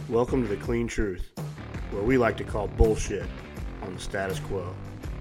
Welcome to The Clean Truth, where we like to call bullshit on the status quo.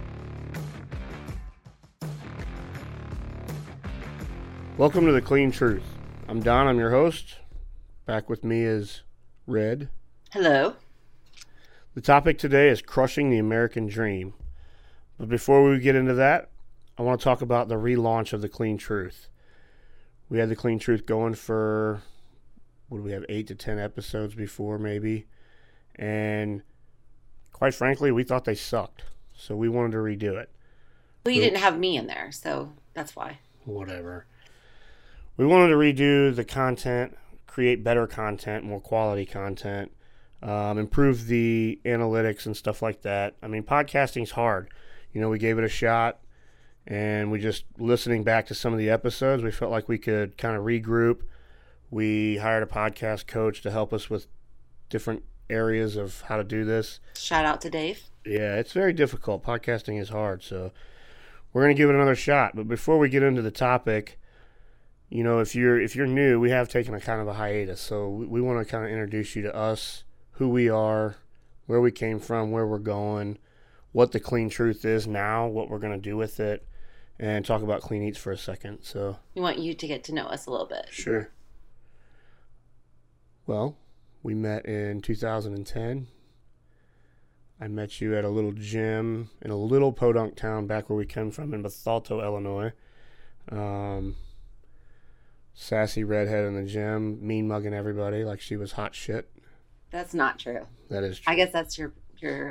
Welcome to The Clean Truth. I'm Don, I'm your host. Back with me is Red. Hello. The topic today is crushing the American dream. But before we get into that, I want to talk about the relaunch of The Clean Truth. We had The Clean Truth going for, what do we have, 8 to 10 episodes before maybe. And quite frankly, we thought they sucked. So we wanted to redo it. Well, you didn't have me in there, so that's why. Whatever. We wanted to redo the content, create better content, more quality content, improve the analytics and stuff like that. I mean, podcasting's hard. You know, we gave it a shot, and we just, listening back to some of the episodes, we felt like we could kind of regroup. We hired a podcast coach to help us with different areas of how to do this. Shout out to Dave. Yeah, it's very difficult. Podcasting is hard, so we're going to give it another shot. But before we get into the topic, you know, if you're new, we have taken a kind of a hiatus. So we want to kind of introduce you to us, who we are, where we came from, where we're going, what the Clean Truth is now, what we're going to do with it, and talk about Clean Eats for a second. So We want you to get to know us a little bit. Sure. Well, we met in 2010. I met you at a little gym in a little podunk town back where we came from in Bethalto, Illinois. Sassy redhead in the gym, mean mugging everybody like she was hot shit. That's not true. That is true. I guess that's your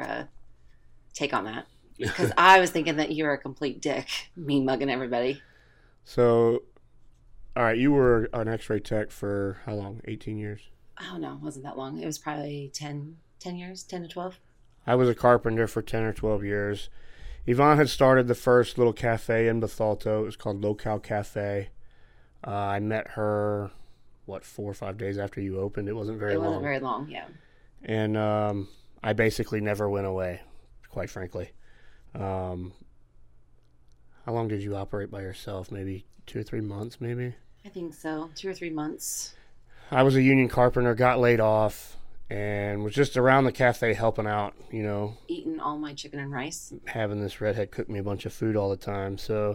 take on that. Because I was thinking that you were a complete dick, mean mugging everybody. So, all right, you were an x-ray tech for how long? 18 years? Oh, no, it wasn't that long. It was probably 10 years, 10 to 12. I was a carpenter for 10 or 12 years. Yvonne had started the first little cafe in Bethalto. It was called Local Cafe. I met her, 4 or 5 days after you opened. It wasn't very long. It wasn't very long, yeah. And I basically never went away, quite frankly. How long did you operate by yourself? Maybe 2 or 3 months, maybe? I think so. 2 or 3 months. I was a union carpenter, got laid off, and was just around the cafe helping out, you know. Eating all my chicken and rice. Having this redhead cook me a bunch of food all the time. So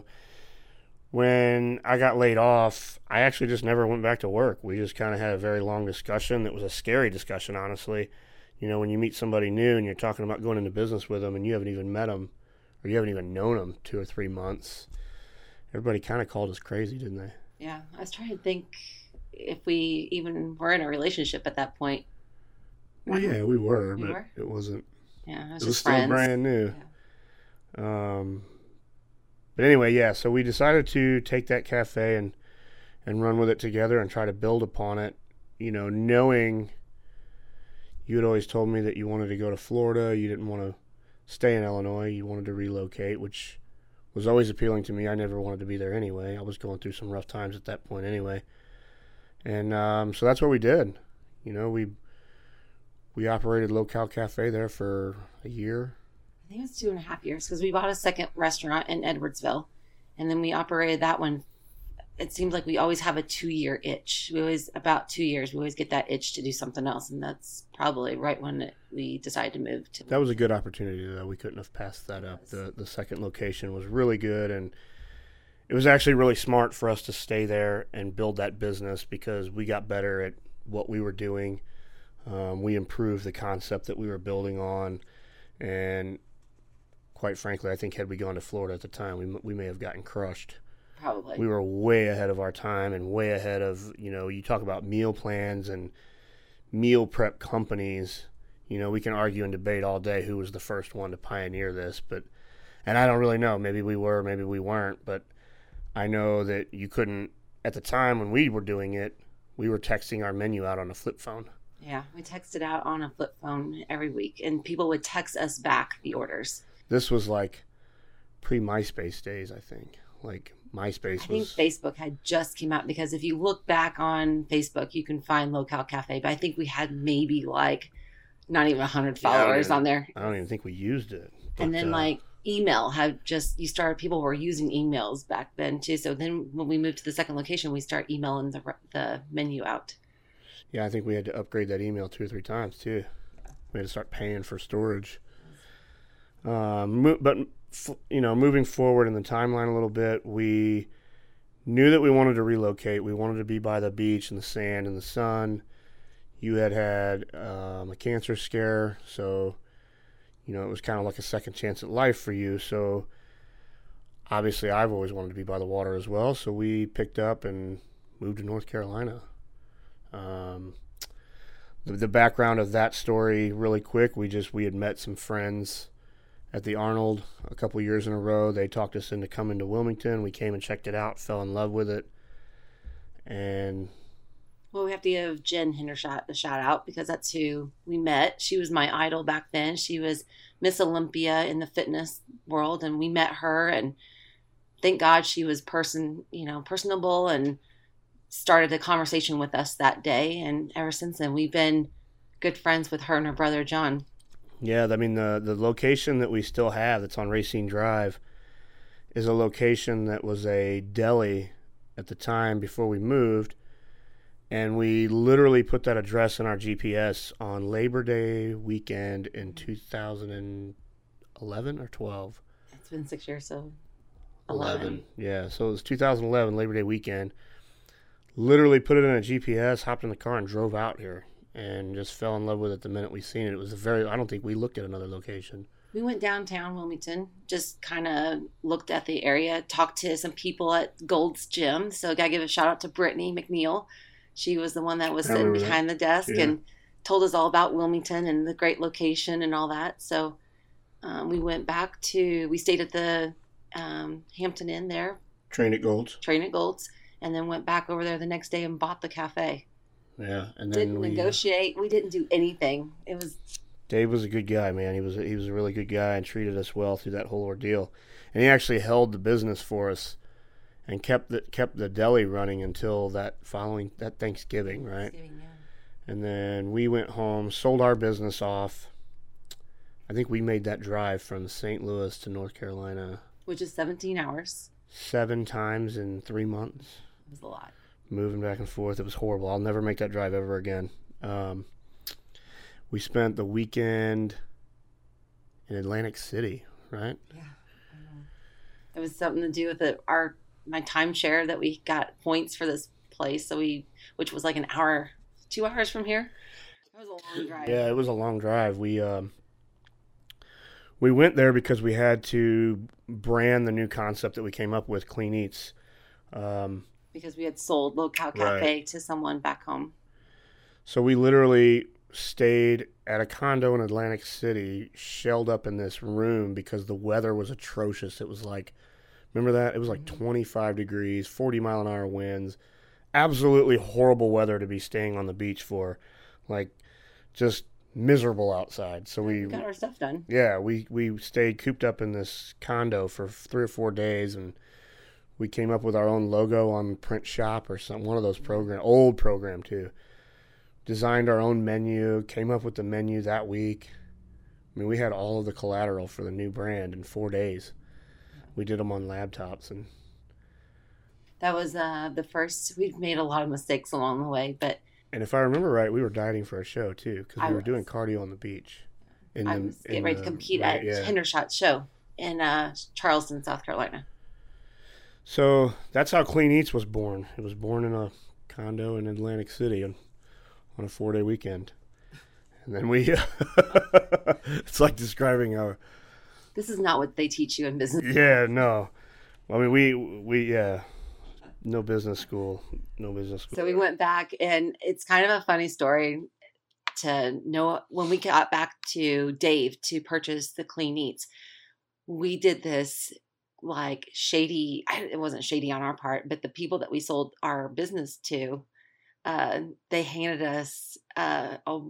when I got laid off, I actually just never went back to work. We just kind of had a very long discussion. It was a scary discussion, honestly. You know, when you meet somebody new and you're talking about going into business with them and you haven't even met them or you haven't even known them 2 or 3 months, everybody kind of called us crazy, didn't they? Yeah, I was trying to think if we even were in a relationship at that point. Well, yeah, we were, We but were? it wasn't. Yeah, It was still brand new. Yeah. But anyway, yeah, so we decided to take that cafe and run with it together and try to build upon it, you know, knowing you had always told me that you wanted to go to Florida, you didn't want to stay in Illinois, you wanted to relocate, which was always appealing to me. I never wanted to be there anyway. I was going through some rough times at that point anyway. And so that's what we did. You know, we operated Local Cafe there for a year. I think it was 2.5 years because we bought a second restaurant in Edwardsville, and then we operated that one. It seems like we always have a 2-year itch. About 2 years, we always get that itch to do something else, and that's probably right when we decided to move to. That was a good opportunity, though. We couldn't have passed that up. The second location was really good, and it was actually really smart for us to stay there and build that business because we got better at what we were doing. We improved the concept that we were building on, and quite frankly, I think had we gone to Florida at the time, we may have gotten crushed. Probably. We were way ahead of our time and way ahead of, you know, you talk about meal plans and meal prep companies. You know, we can argue and debate all day who was the first one to pioneer this, and I don't really know. Maybe we were, maybe we weren't, but I know that you couldn't, at the time when we were doing it, we were texting our menu out on a flip phone. Yeah, we texted out on a flip phone every week, and people would text us back the orders. This was like pre-MySpace days, I think. Like MySpace I think Facebook had just came out because if you look back on Facebook, you can find Local Cafe, but I think we had maybe like not even 100 followers on there. I don't even think we used it. And then like email had just, people were using emails back then too. So then when we moved to the second location, we start emailing the menu out. Yeah, I think we had to upgrade that email 2 or 3 times too. We had to start paying for storage. Moving forward in the timeline a little bit, we knew that we wanted to relocate. We wanted to be by the beach and the sand and the sun. You had a cancer scare, so it was kind of like a second chance at life for you. So obviously, I've always wanted to be by the water as well. So we picked up and moved to North Carolina. The background of that story, really quick, we had met some friends at the Arnold a couple years in a row. They talked us into coming to Wilmington. We came and checked it out, fell in love with it. And well, we have to give Jen Hendershot a shout out because that's who we met. She was my idol back then. She was Miss Olympia in the fitness world, and we met her, and thank God she was personable and started a conversation with us that day. And ever since then, we've been good friends with her and her brother, John. Yeah, I mean, the location that we still have that's on Racine Drive is a location that was a deli at the time before we moved. And we literally put that address in our GPS on Labor Day weekend in 2011 or 12. It's been 6 years, so 11. Yeah, so it was 2011, Labor Day weekend. Literally put it in a GPS, hopped in the car, and drove out here. And just fell in love with it the minute we seen it. It was I don't think we looked at another location. We went downtown Wilmington, just kind of looked at the area, talked to some people at Gold's Gym. So I got to give a shout out to Brittany McNeil. She was the one that was sitting behind the desk and told us all about Wilmington and the great location and all that. So we went back we stayed at the Hampton Inn there. Trained at Gold's. And then went back over there the next day and bought the cafe. Yeah, and then didn't negotiate. We didn't do anything. Dave was a good guy, man. He was a really good guy and treated us well through that whole ordeal. And he actually held the business for us and kept the deli running until that Thanksgiving, right? Yeah. And then we went home, sold our business off. I think we made that drive from St. Louis to North Carolina, which is 17 hours. 7 times in 3 months. It was a lot. Moving back and forth. It was horrible. I'll never make that drive ever again. We spent the weekend in Atlantic City, right? Yeah. It was something to do with my timeshare that we got points for this place. Which was like an hour, 2 hours from here. It was a long drive. Yeah, it was a long drive. We went there because we had to brand the new concept that we came up with, Clean Eats. Because we had sold Low Cow Cafe to someone back home. So we literally stayed at a condo in Atlantic City, shelled up in this room because the weather was atrocious. It was like, remember that? It was like 25 degrees, 40-mile-an-hour winds. Absolutely horrible weather to be staying on the beach for. Like, just miserable outside. So we got our stuff done. Yeah, we stayed cooped up in this condo for 3 or 4 days, and we came up with our own logo on Print Shop or something, one of those old program too. Designed our own menu, came up with the menu that week. I mean, we had all of the collateral for the new brand in 4 days. We did them on laptops. And that was the first. We've made a lot of mistakes along the way, but. And if I remember right, we were dieting for a show too, because we were doing cardio on the beach. I was getting ready to compete at Hendershot's show in Charleston, South Carolina. So that's how Clean Eats was born. It was born in a condo in Atlantic City on a 4-day weekend. And then it's like describing our... This is not what they teach you in business. Yeah, no. I mean, we no business school. So we went back, and it's kind of a funny story to know when we got back to Dave to purchase the Clean Eats. We did this like shady, it wasn't shady on our part, but the people that we sold our business to, they handed us, do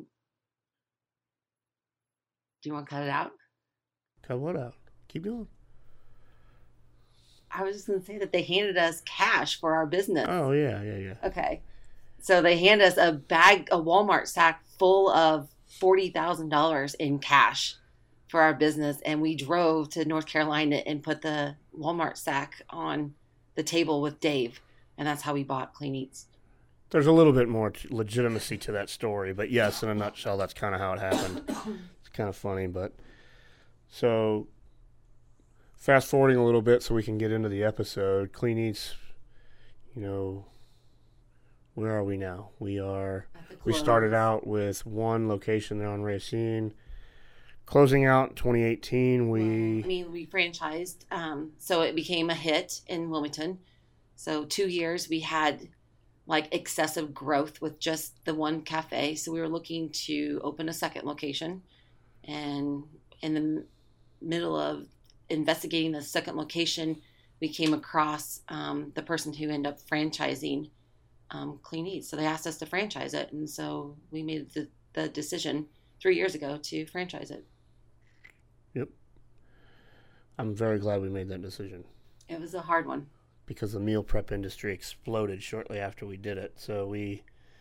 you want to cut it out? Cut what out? Keep going. I was just going to say that they handed us cash for our business. Oh, yeah. Okay. So they hand us a Walmart sack full of $40,000 in cash for our business. And we drove to North Carolina and put the Walmart sack on the table with Dave. And that's how we bought Clean Eats. there's a little bit more legitimacy to that story. But yes, in a nutshell, that's kind of how it happened. It's kind of funny, but so fast forwarding a little bit so we can get into the episode. Clean Eats, where are we now? We started out with one location there on Racine. Closing out 2018, we franchised, so it became a hit in Wilmington. So 2 years we had like excessive growth with just the one cafe. So we were looking to open a second location, and in the middle of investigating the second location, we came across the person who ended up franchising Clean Eats. So they asked us to franchise it, and so we made the decision 3 years ago to franchise it. Yep. I'm very glad we made that decision. It was a hard one. Because the meal prep industry exploded shortly after we did it. So we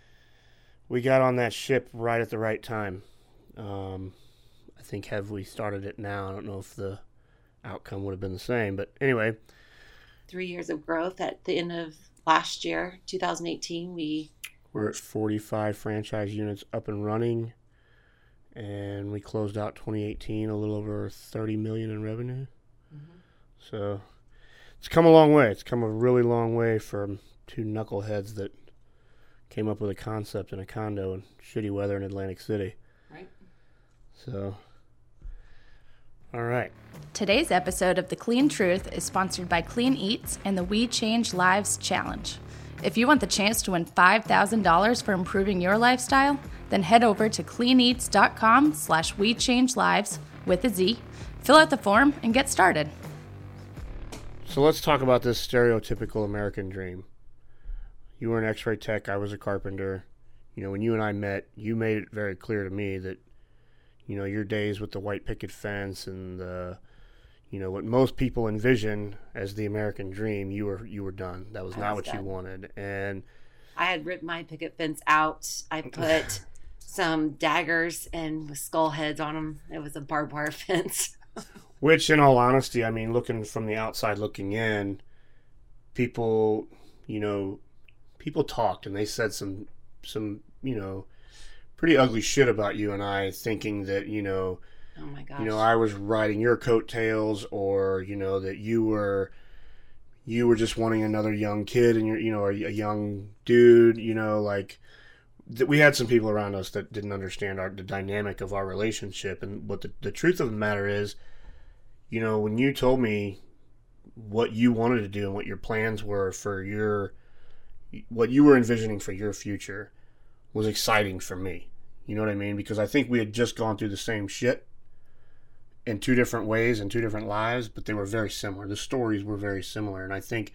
got on that ship right at the right time. I think had we started it now, I don't know if the outcome would have been the same. But anyway. 3 years of growth. At the end of last year, 2018, we're at 45 franchise units up and running. And we closed out 2018 a little over $30 million in revenue. Mm-hmm. So it's come a long way. It's come a really long way from two knuckleheads that came up with a concept in a condo in shitty weather in Atlantic City. Right. So, all right. Today's episode of The Clean Truth is sponsored by Clean Eats and the We Change Lives Challenge. If you want the chance to win $5,000 for improving your lifestyle, then head over to cleaneats.com/WeChangeLives with a Z, fill out the form, and get started. So let's talk about this stereotypical American dream. You were an x-ray tech, I was a carpenter. When you and I met, you made it very clear to me that, your days with the white picket fence and what most people envision as the American dream, you were done. That was not what you wanted. And I had ripped my picket fence out. I put some daggers and with skull heads on them. It was a barbed wire fence. Which, in all honesty, looking from the outside looking in, people talked and they said some pretty ugly shit about you and I, thinking that, oh my gosh, I was riding your coattails, or, that you were just wanting another young kid and you're, a young dude, we had some people around us that didn't understand the dynamic of our relationship. And what the truth of the matter is, when you told me what you wanted to do and what your plans were for what you were envisioning for your future was exciting for me. You know what I mean? Because I think we had just gone through the same shit in two different ways, in two different lives, but they were very similar. The stories were very similar. And I think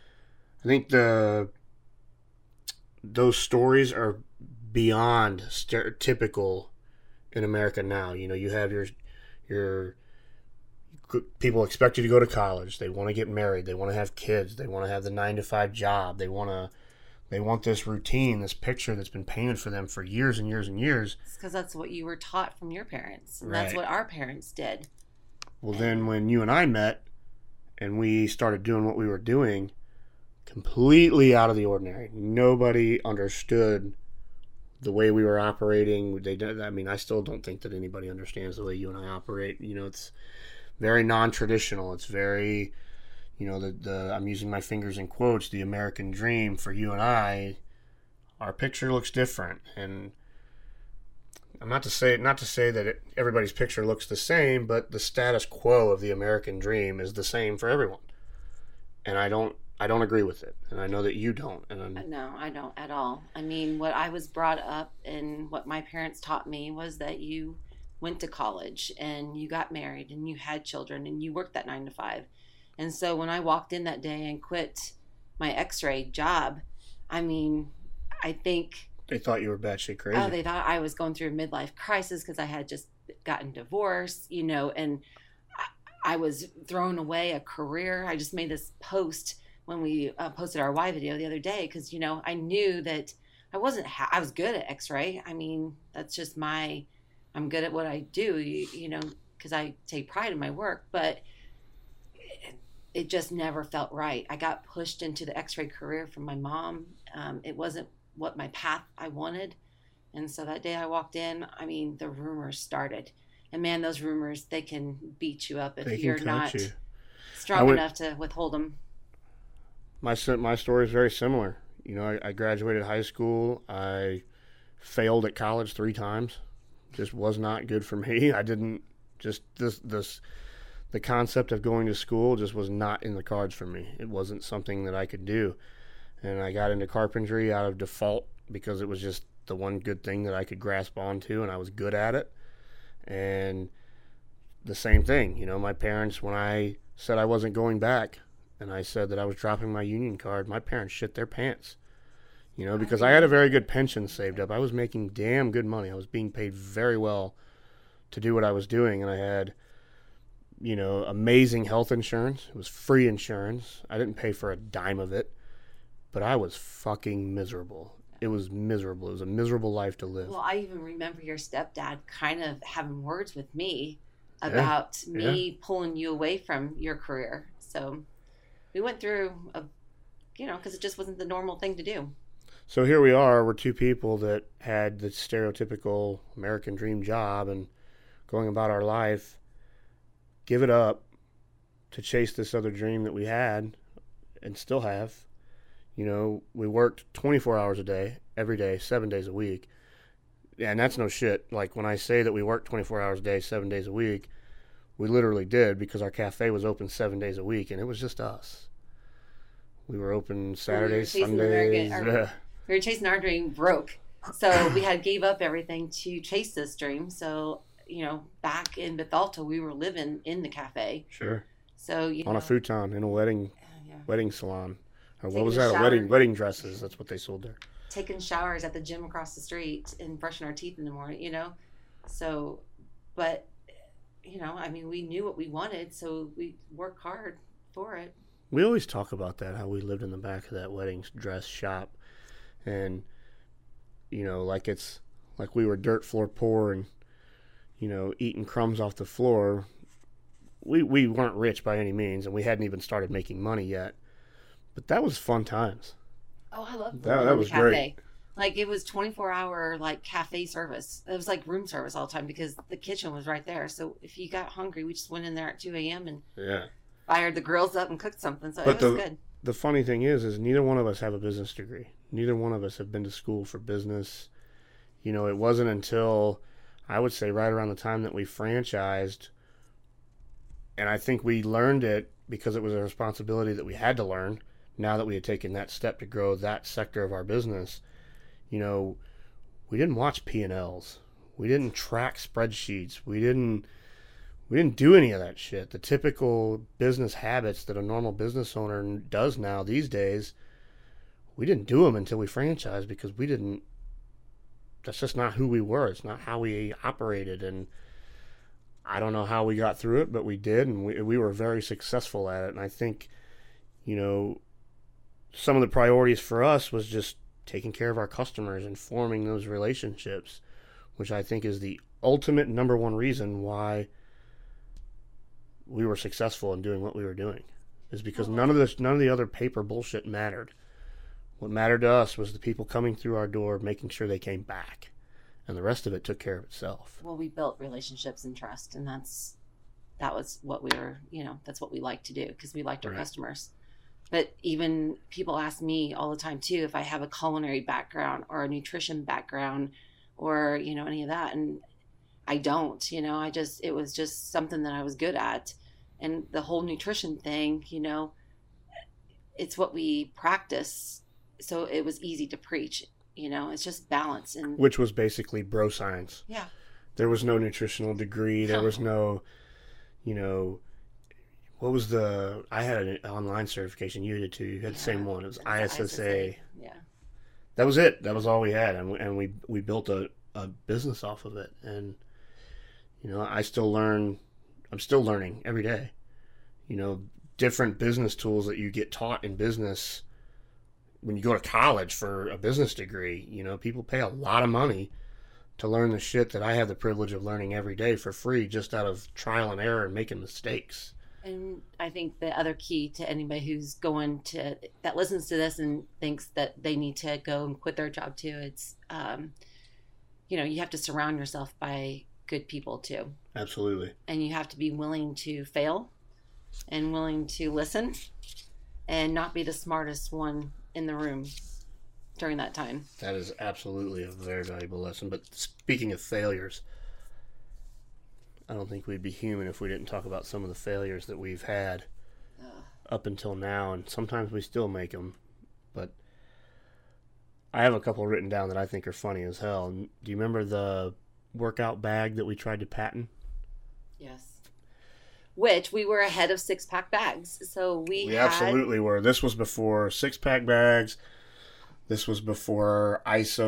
those stories are beyond stereotypical in America now. You have your people expect you to go to college. They want to get married. They want to have kids. They want to have the 9-to-5 job. They want this routine, this picture that's been painted for them for years and years and years. It's because that's what you were taught from your parents. And right. That's what our parents did. Well, then when you and I met and we started doing what we were doing, completely out of the ordinary. Nobody understood the way we were operating. I still don't think that anybody understands the way you and I operate. It's very non-traditional. It's very, I'm using my fingers in quotes, the American dream for you and I. Our picture looks different, and I'm not to say that everybody's picture looks the same, but the status quo of the American dream is the same for everyone. And I don't agree with it, and I know that you don't. No, I don't at all. What I was brought up and what my parents taught me was that you went to college and you got married and you had children and you worked that 9-to-5. And so when I walked in that day and quit my x-ray job, I think they thought you were batshit crazy. Oh, they thought I was going through a midlife crisis because I had just gotten divorced, and I was throwing away a career. I just made this post when we posted our Y video the other day because, I knew that I I was good at x-ray. That's just I'm good at what I do, because I take pride in my work, but it just never felt right. I got pushed into the x-ray career from my mom. It wasn't what my path I wanted. And so that day I walked in, I mean, the rumors started. And man, those rumors, they can beat you up if you're not strong enough to withhold them. My story is very similar. You know, I graduated high school. I failed at college 3 times. Just was not good for me. I didn't just the concept of going to school just was not in the cards for me. It wasn't something that I could do. And I got into carpentry out of default because it was just the one good thing that I could grasp onto, and I was good at it. And the same thing, you know, my parents, when I said I wasn't going back and I said that I was dropping my union card, my parents shit their pants, you know, because I had a very good pension saved up. I was making damn good money. I was being paid very well to do what I was doing, and I had, you know, amazing health insurance. It was free insurance. I didn't pay for a dime of it, but I was fucking miserable. It was miserable. It was a miserable life to live. Well, I even remember your stepdad kind of having words with me about me pulling you away from your career. So we went through because it just wasn't the normal thing to do. So here we are. We're 2 people that had the stereotypical American dream job and going about our life, give it up to chase this other dream that we had and still have. You know, we worked 24 hours a day, every day, 7 days a week. And that's no shit. Like, when I say that we worked 24 hours a day, 7 days a week, we literally did, because our cafe was open 7 days a week, and it was just us. We were open Saturdays, Sundays. We were chasing our dream, broke. So we gave up everything to chase this dream. So, you know, back in Bethalto, we were living in the cafe. Sure. So, on a futon in a wedding salon. Or what was that? Wedding dresses. That's what they sold there. Taking showers at the gym across the street and brushing our teeth in the morning, you know. So, but, you know, I mean, we knew what we wanted, so we worked hard for it. We always talk about that, how we lived in the back of that wedding dress shop. And, you know, like we were dirt floor poor and, you know, eating crumbs off the floor. We weren't rich by any means, and we hadn't even started making money yet. But that was fun times. Oh, I love that was cafe. Great. Like, it was 24-hour like cafe service. It was like room service all the time because the kitchen was right there. So if you got hungry, we just went in there at 2 a.m. and fired the grills up and cooked something. So it was good. The funny thing is neither one of us have a business degree. Neither one of us have been to school for business. You know, it wasn't until, I would say, right around the time that we franchised, and I think we learned it because it was a responsibility that we had to learn. Now that we had taken that step to grow that sector of our business, you know, we didn't watch P&Ls. We didn't track spreadsheets. We didn't do any of that shit. The typical business habits that a normal business owner does now these days, we didn't do them until we franchised because that's just not who we were. It's not how we operated. And I don't know how we got through it, but we did, and we were very successful at it. And I think, you know, some of the priorities for us was just taking care of our customers and forming those relationships, which I think is the ultimate number one reason why we were successful in doing what we were doing, is because none of the other paper bullshit mattered. What mattered to us was the people coming through our door, making sure they came back, and the rest of it took care of itself. Well, we built relationships and trust, and that was what we were, you know, that's what we like to do because we liked our customers. But even people ask me all the time too if I have a culinary background or a nutrition background or, you know, any of that, and I don't. You know, it was just something that I was good at. And the whole nutrition thing, you know, it's what we practice. So it was easy to preach, you know, it's just balance. And which was basically bro science. Yeah. There was no nutritional degree. There was no, you know, I had an online certification. You did too. You had the same one. It was ISSA. Yeah. That was it. That was all we had. And we built a business off of it. And, you know, I'm still learning every day. You know, different business tools that you get taught in business when you go to college for a business degree. You know, people pay a lot of money to learn the shit that I have the privilege of learning every day for free, just out of trial and error and making mistakes. And I think the other key to anybody who's that listens to this and thinks that they need to go and quit their job too, it's, you have to surround yourself by good people too. Absolutely. And you have to be willing to fail and willing to listen and not be the smartest one in the room during that time. That is absolutely a very valuable lesson. But speaking of failures, I don't think we'd be human if we didn't talk about some of the failures that we've had up until now, and sometimes we still make them. But I have a couple written down that I think are funny as hell. Do you remember the workout bag that we tried to patent? Yes. Which we were ahead of 6-pack bags. So we absolutely were. This was before 6-pack bags. This was before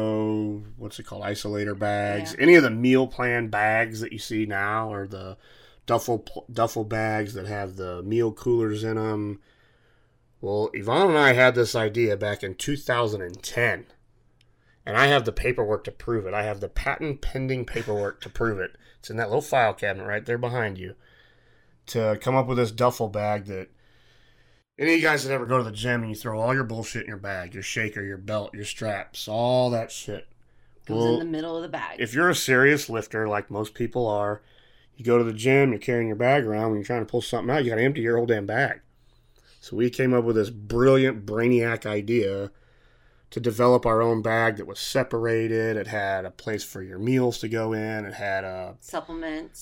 isolator bags. Yeah. Any of the meal plan bags that you see now, or the duffel bags that have the meal coolers in them. Well, Yvonne and I had this idea back in 2010. And I have the paperwork to prove it. I have the patent pending paperwork to prove it. It's in that little file cabinet right there behind you. To come up with this duffel bag that any of you guys that ever go to the gym and you throw all your bullshit in your bag, your shaker, your belt, your straps, all that shit goes in the middle of the bag. If you're a serious lifter, like most people are, you go to the gym, you're carrying your bag around, when you're trying to pull something out, you got to empty your whole damn bag. So we came up with this brilliant brainiac idea to develop our own bag that was separated. It had a place for your meals to go in. It had a supplement,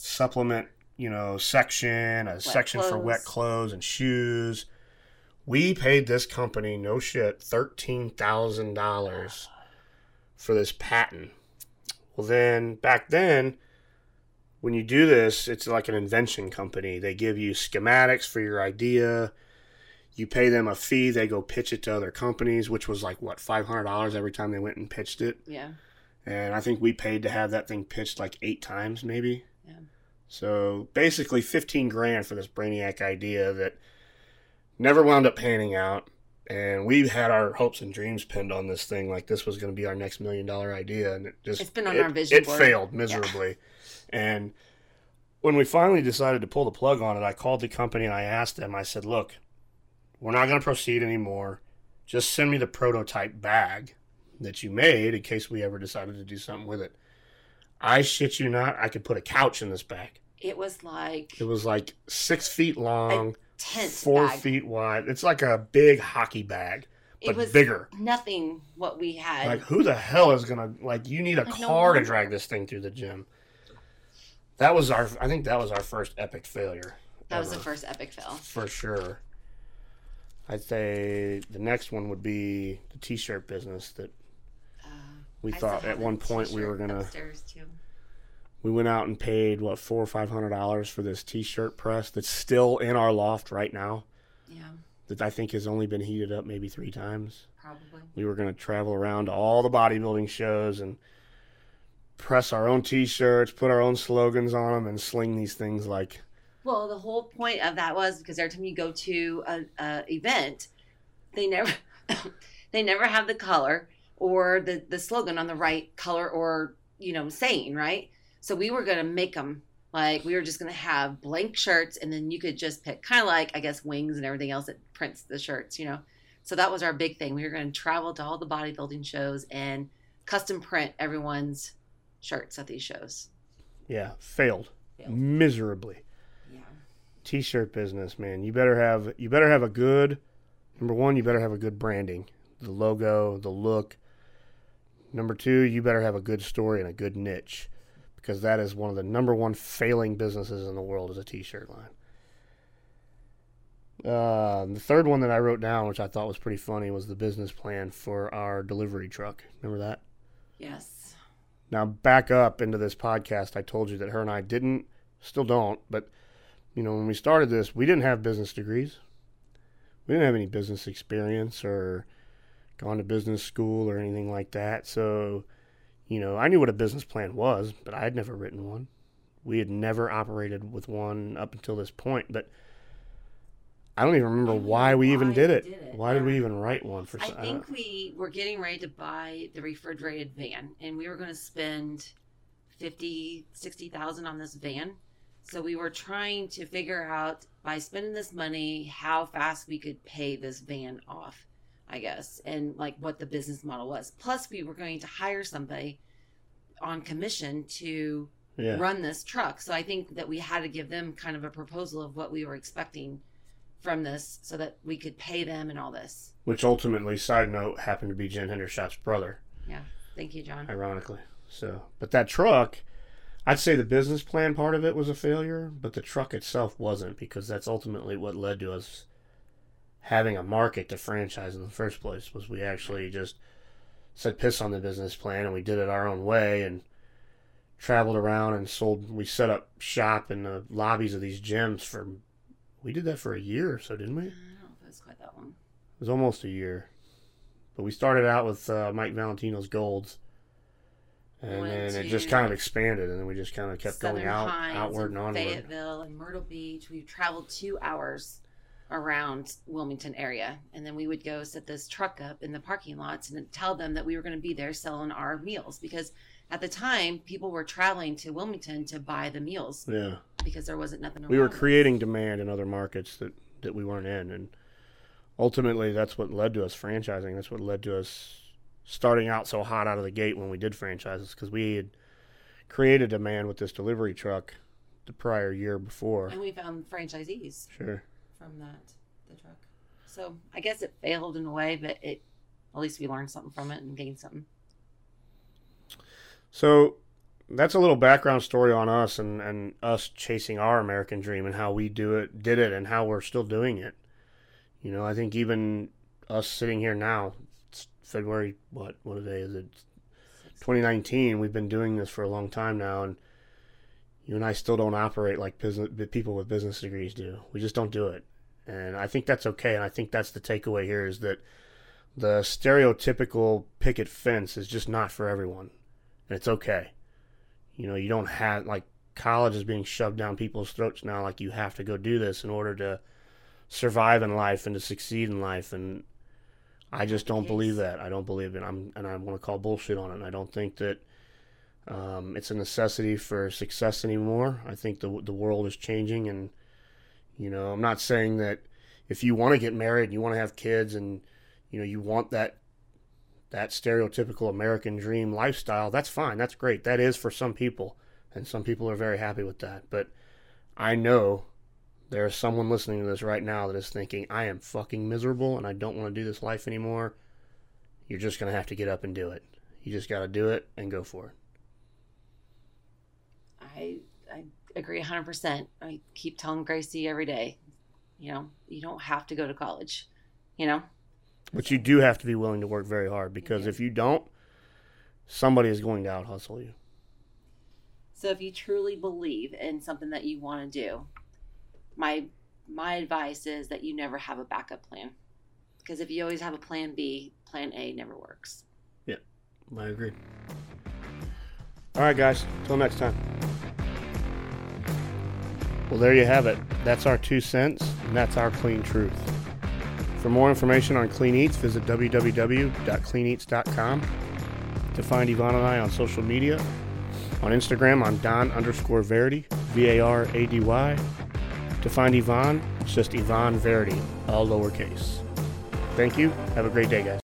section, section for wet clothes and shoes. We paid this company, no shit, $13,000 for this patent. Well, then, back then, when you do this, it's like an invention company. They give you schematics for your idea. You pay them a fee. They go pitch it to other companies, which was like, $500 every time they went and pitched it? Yeah. And I think we paid to have that thing pitched like 8 times, maybe. Yeah. So basically $15,000 for this brainiac idea that never wound up panning out. And we had our hopes and dreams pinned on this thing, like this was going to be our next $1 million idea, and it's been on our vision board. It failed miserably. Yeah. And when we finally decided to pull the plug on it, I called the company and I asked them. I said, "Look, we're not going to proceed anymore. Just send me the prototype bag that you made in case we ever decided to do something with it." I shit you not, I could put a couch in this bag. It was like 6 feet long. Tent 4 bag. feet wide. It's like a big hockey bag, but it was bigger. Nothing what we had. Like, who the hell is gonna, you need a car to drag this thing through the gym. I think that was our first epic failure. That was the first epic fail. For sure. I'd say the next one would be the t-shirt business that we thought at one point we were gonna. Upstairs too. We went out and paid, $400 or $500 for this T-shirt press that's still in our loft right now. Yeah. That I think has only been heated up maybe 3 times. Probably. We were going to travel around to all the bodybuilding shows and press our own T-shirts, put our own slogans on them, and sling these things like... Well, the whole point of that was because every time you go to an event, they never have the color or the slogan on the right color or, saying, right? So we were going to make them, we were just going to have blank shirts, and then you could just pick, kind of like, I guess, Wings and everything else that prints the shirts, So that was our big thing. We were going to travel to all the bodybuilding shows and custom print everyone's shirts at these shows. Yeah, failed. Miserably. Yeah. T-shirt business, man. You better have a good, number one, you better have a good branding. The logo, the look. Number 2, you better have a good story and a good niche. Because that is one of the number 1 failing businesses in the world is a T-shirt line. The third one that I wrote down, which I thought was pretty funny, was the business plan for our delivery truck. Remember that? Yes. Now, back up into this podcast, I told you that her and I still don't, but, when we started this, we didn't have business degrees. We didn't have any business experience or gone to business school or anything like that, so... I knew what a business plan was, but I had never written one. We had never operated with one up until this point, but I don't even remember why we even did it. Why did we even write one? I think we were getting ready to buy the refrigerated van, and we were going to spend $50,000, $60,000 on this van. So we were trying to figure out, by spending this money, how fast we could pay this van off, I guess, and like what the business model was. Plus, we were going to hire somebody on commission to run this truck. So I think that we had to give them kind of a proposal of what we were expecting from this so that we could pay them and all this. Which ultimately, side note, happened to be Jen Hendershot's brother. Yeah. Thank you, John. Ironically. So, but that truck, I'd say the business plan part of it was a failure, but the truck itself wasn't, because that's ultimately what led to us having a market to franchise in the first place. Was we actually just said piss on the business plan, and we did it our own way and traveled around and sold. We set up shop in the lobbies of these gyms we did that for a year or so, didn't we? I don't know if it was quite that long. It was almost a year. But we started out with Mike Valentino's Golds. And then it just kind of expanded, and then we just kind of kept Southern going Pines outward and onward. Fayetteville and Myrtle Beach. We traveled 2 hours around Wilmington area, and then we would go set this truck up in the parking lots and tell them that we were going to be there selling our meals, because at the time people were traveling to Wilmington to buy the meals. Yeah, because there wasn't nothing around. We were creating demand in other markets that we weren't in, and ultimately that's what led to us franchising. That's what led to us starting out so hot out of the gate when we did franchises, because we had created demand with this delivery truck the prior year before. And we found franchisees from the truck. So I guess it failed in a way, but at least we learned something from it and gained something. So that's a little background story on us and us chasing our American dream and how we did it and how we're still doing it. You know, I think even us sitting here now, it's February, what day is it? 2019. We've been doing this for a long time now, and you and I still don't operate like people with business degrees do. We just don't do it. And I think that's okay, and I think that's the takeaway here, is that the stereotypical picket fence is just not for everyone. And it's okay. You know, you don't have, like, college is being shoved down people's throats now, like you have to go do this in order to survive in life and to succeed in life, and I just don't believe that. I don't believe it. I want to call bullshit on it. And I don't think that it's a necessity for success anymore. I think the world is changing, and you know, I'm not saying that if you want to get married and you want to have kids and you know you want that stereotypical American dream lifestyle, that's fine. That's great. That is for some people, and some people are very happy with that. But I know there's someone listening to this right now that is thinking, I am fucking miserable and I don't want to do this life anymore. You're just going to have to get up and do it. You just got to do it and go for it. I agree 100%. I keep telling Gracie every day, you know, you don't have to go to college, you know? But you do have to be willing to work very hard, because if you don't, somebody is going to out-hustle you. So if you truly believe in something that you want to do, my advice is that you never have a backup plan, because if you always have a plan B, plan A never works. Yeah, I agree. All right, guys, till next time. Well, there you have it. That's our 2 cents, and that's our clean truth. For more information on Clean Eats, visit www.cleaneats.com. To find Yvonne and I on social media, on Instagram, I'm Don_Verity, Varady. To find Yvonne, it's just Yvonne Verity, all lowercase. Thank you. Have a great day, guys.